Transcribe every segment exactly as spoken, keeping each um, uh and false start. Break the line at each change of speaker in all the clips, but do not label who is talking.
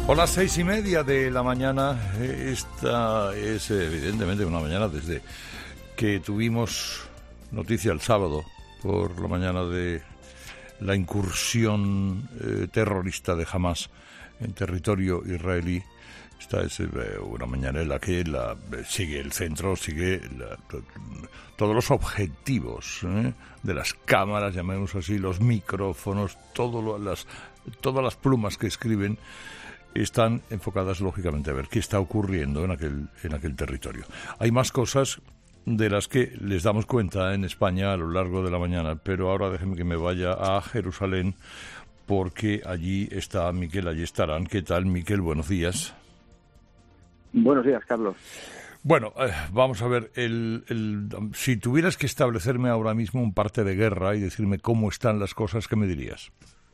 Por las seis y media de la mañana, esta es evidentemente una mañana desde que tuvimos noticia el sábado por la mañana de la incursión eh, terrorista de Hamás en territorio israelí. Esta es eh, una mañana en la que la, sigue el centro, sigue la, to, todos los objetivos eh, de las cámaras, llamemos así, los micrófonos, todo lo, las, todas las plumas que escriben están enfocadas lógicamente a ver qué está ocurriendo en aquel, en aquel territorio. Hay más cosas de las que les damos cuenta en España a lo largo de la mañana, pero ahora déjenme que me vaya a Jerusalén porque allí está Miquel Ayestarán. ¿Qué tal, Miquel? Buenos días.
Buenos días, Carlos.
Bueno, eh, vamos a ver, el, el, si tuvieras que establecerme ahora mismo un parte de guerra y decirme cómo están las cosas, ¿qué me dirías?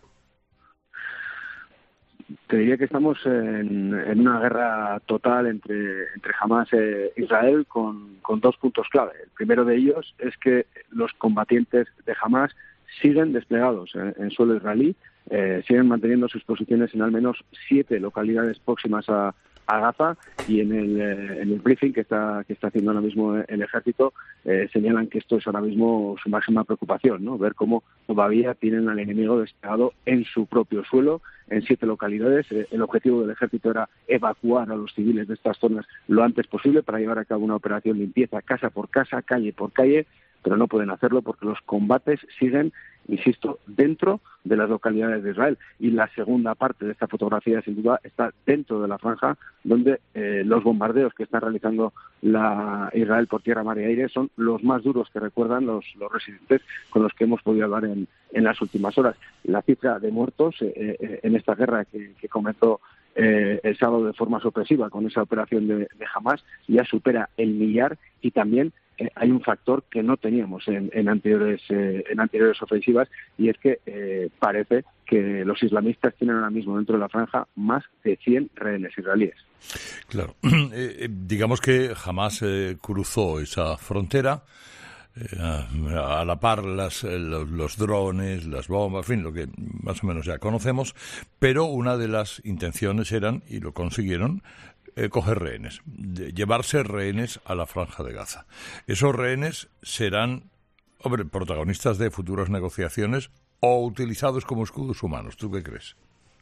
Te diría que estamos en, en una guerra total entre, entre Hamás e Israel con, con dos puntos clave. El primero de ellos es que los combatientes de Hamás siguen desplegados en, en suelo israelí, eh, siguen manteniendo sus posiciones en al menos siete localidades próximas a, a Gaza, y en el, eh, en el briefing que está que está haciendo ahora mismo el ejército eh, señalan que esto es ahora mismo su máxima preocupación, ¿no? Ver cómo todavía tienen al enemigo desplegado en su propio suelo, en siete localidades. Eh, el objetivo del ejército era evacuar a los civiles de estas zonas lo antes posible para llevar a cabo una operación limpieza casa por casa, calle por calle, pero no pueden hacerlo porque los combates siguen, insisto, dentro de las localidades de Israel. Y la segunda parte de esta fotografía, sin duda, está dentro de la franja, donde eh, los bombardeos que está realizando la Israel por tierra, mar y aire son los más duros que recuerdan los, los residentes con los que hemos podido hablar en, en las últimas horas. La cifra de muertos eh, eh, en esta guerra que, que comenzó eh, el sábado de forma sorpresiva con esa operación de, de Hamás ya supera el millar, y también Eh, hay un factor que no teníamos en, en anteriores eh, en anteriores ofensivas, y es que eh, parece que los islamistas tienen ahora mismo dentro de la franja más de cien rehenes israelíes.
Claro, eh, digamos que Hamás eh, cruzó esa frontera eh, a, a la par las, los, los drones, las bombas, en fin, lo que más o menos ya conocemos, pero una de las intenciones eran, y lo consiguieron, Eh, coger rehenes, de llevarse rehenes a la franja de Gaza. Esos rehenes serán, hombre, protagonistas de futuras negociaciones o utilizados como escudos humanos. ¿Tú qué crees?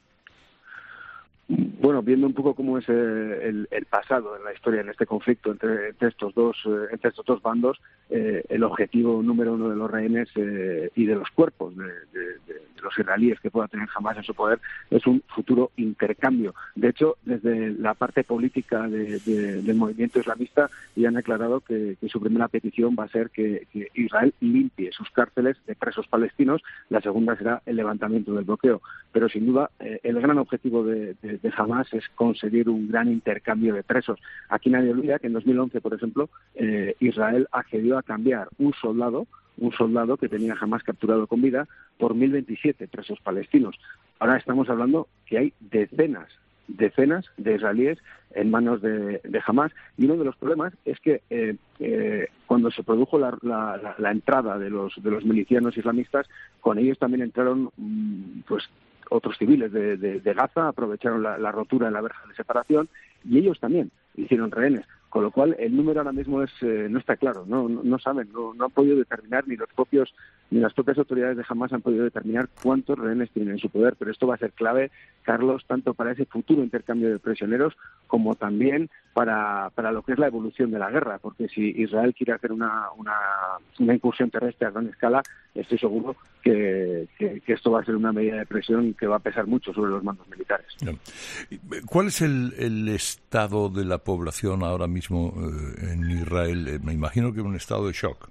Bueno, viendo un poco cómo es eh, el, el pasado en la historia, en este conflicto entre, entre estos dos eh, entre estos dos bandos, eh, el objetivo número uno de los rehenes eh, y de los cuerpos de, de, de, de los israelíes que pueda tener Hamás en su poder es un futuro intercambio. De hecho, desde la parte política de, de, del movimiento islamista ya han aclarado que, que su primera petición va a ser que, que Israel limpie sus cárceles de presos palestinos. La segunda será el levantamiento del bloqueo. Pero sin duda eh, el gran objetivo de, de, de Hamás es conseguir un gran intercambio de presos. Aquí nadie olvida que en dos mil once, por ejemplo, eh, Israel accedió a cambiar un soldado, un soldado que tenía Hamás capturado con vida, por mil veintisiete presos palestinos. Ahora estamos hablando que hay decenas, decenas de israelíes en manos de, de Hamás, y uno de los problemas es que eh, eh, cuando se produjo la, la, la, la entrada de los, de los milicianos islamistas, con ellos también entraron mmm, pues otros civiles de, de, de Gaza, aprovecharon la, la rotura de la verja de separación, y ellos también hicieron rehenes, con lo cual el número ahora mismo es eh, no está claro, no no, no saben, no, no han podido determinar, ni los propios ni las propias autoridades de Hamás han podido determinar cuántos rehenes tienen en su poder, pero esto va a ser clave, Carlos, tanto para ese futuro intercambio de prisioneros como también para, para lo que es la evolución de la guerra, porque si Israel quiere hacer una, una, una incursión terrestre a gran escala, estoy seguro que, que, que esto va a ser una medida de presión que va a pesar mucho sobre los mandos militares.
¿Cuál es el, el estado de la población ahora mismo eh, en Israel? Eh, me imagino que un estado de shock.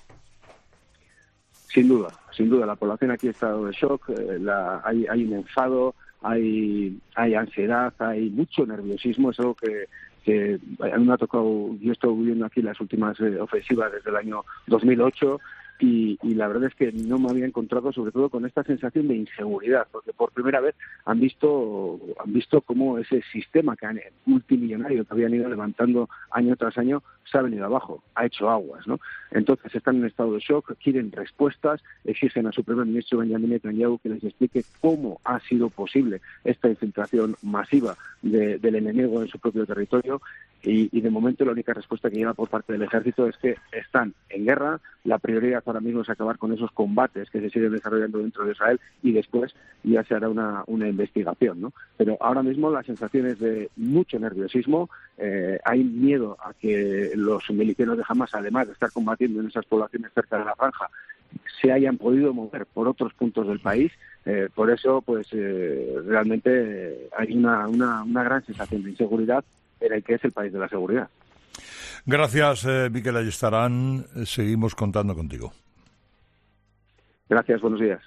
Sin duda, sin duda, la población aquí ha estado de shock, eh, la, hay, hay un enfado, hay, hay ansiedad, hay mucho nerviosismo, es algo que, que a mí me ha tocado, yo he estado viviendo aquí las últimas eh, ofensivas desde el año dos mil ocho, y, y la verdad es que no me había encontrado sobre todo con esta sensación de inseguridad, porque por primera vez han visto han visto cómo ese sistema que han, multimillonario que habían ido levantando año tras año se ha venido abajo, ha hecho aguas, ¿no? Entonces están en estado de shock, quieren respuestas, exigen a su primer ministro Benjamin Netanyahu que les explique cómo ha sido posible esta infiltración masiva de, del enemigo en su propio territorio. Y, y de momento la única respuesta que llega por parte del ejército es que están en guerra, la prioridad ahora mismo es acabar con esos combates que se siguen desarrollando dentro de Israel y después ya se hará una, una investigación, ¿no? Pero ahora mismo la sensación es de mucho nerviosismo, eh, hay miedo a que los milicianos de Hamas, además de estar combatiendo en esas poblaciones cerca de la franja, se hayan podido mover por otros puntos del país. Eh, por eso, pues eh, realmente hay una, una, una gran sensación de inseguridad en el que es el país de la seguridad.
Gracias, eh, Mikel Ayestarán. Seguimos contando contigo.
Gracias, buenos días.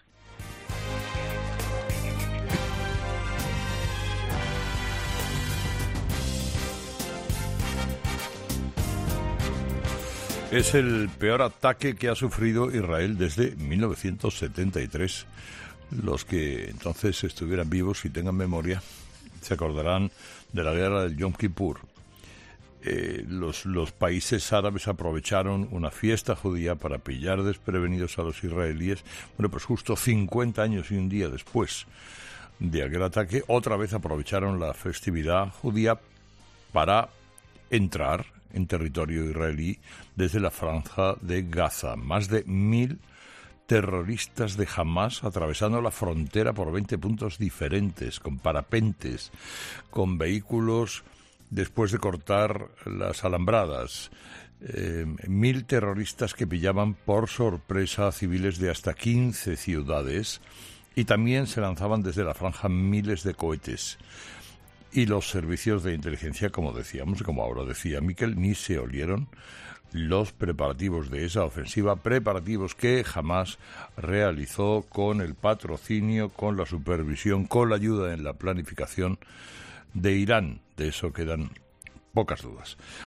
Es el peor ataque que ha sufrido Israel desde mil novecientos setenta y tres. Los que entonces estuvieran vivos y tengan memoria se acordarán de la guerra del Yom Kippur. Eh, los, los países árabes aprovecharon una fiesta judía para pillar desprevenidos a los israelíes. Bueno, pues justo cincuenta años y un día después de aquel ataque, otra vez aprovecharon la festividad judía para entrar en territorio israelí desde la franja de Gaza. Más de mil terroristas de Hamas atravesando la frontera por veinte puntos diferentes, con parapentes, con vehículos después de cortar las alambradas. Eh, mil terroristas que pillaban por sorpresa a civiles de hasta quince ciudades y también se lanzaban desde la franja miles de cohetes. Y los servicios de inteligencia, como decíamos, como ahora decía Mikel, ni se olieron los preparativos de esa ofensiva, preparativos que Hamas realizó con el patrocinio, con la supervisión, con la ayuda en la planificación de Irán. De eso quedan pocas dudas.